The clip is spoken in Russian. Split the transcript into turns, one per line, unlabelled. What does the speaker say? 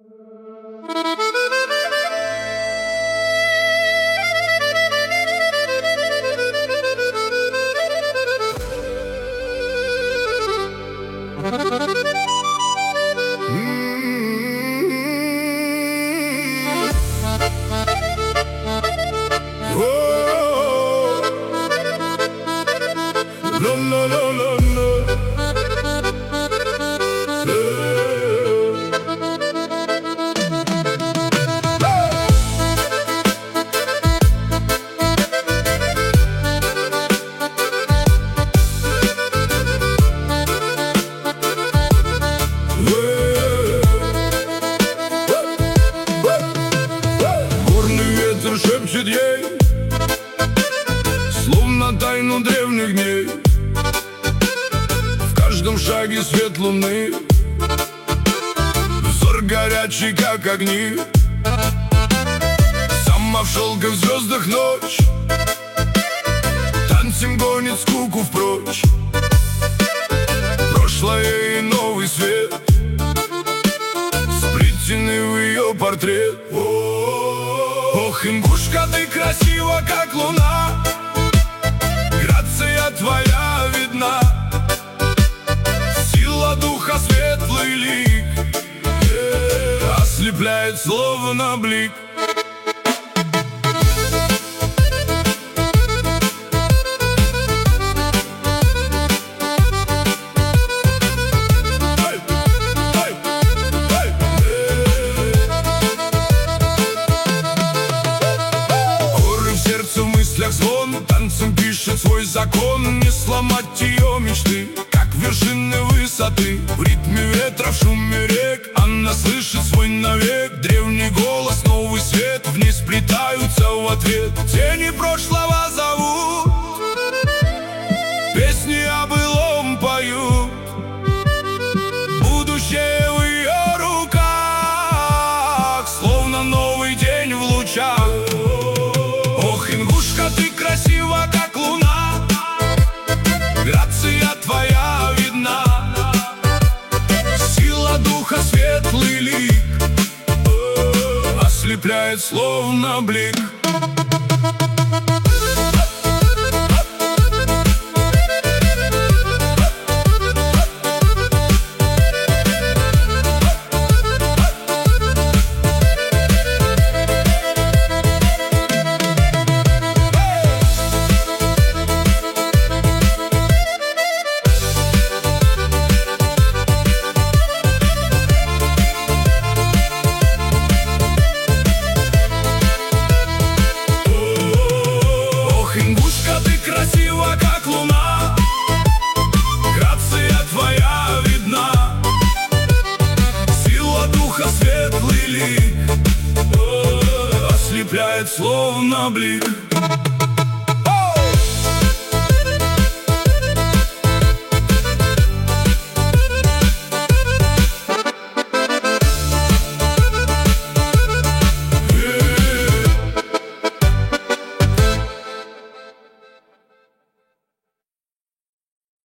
Шепчет ей, словно тайну древних дней. В каждом шаге свет луны, взор горячий, как огни. Сама в шелках, в звездах ночь, танцем гонит скуку впрочь. Прошлое и новый свет сплетены в ее портрет. Ох, ингушка, ты красива, как луна, грация твоя видна, сила духа, светлый лик ослепляет словно блик. Звон, танцем пишет свой закон. Не сломать ее мечты, как вершины высоты. В ритме ветра, в шуме рек она слышит свой навек. Древний голос, новый свет, вниз сплетаются в ответ. Тени прошлого зовут, песни о былом поют. Будущее в ее руках, словно новый день в лучах. Ингушка, ты красива, как луна, грация твоя видна, сила духа, светлый лик ослепляет словно блик. Красива, как луна, грация твоя видна, сила духа, светлый лик ослепляет словно блик.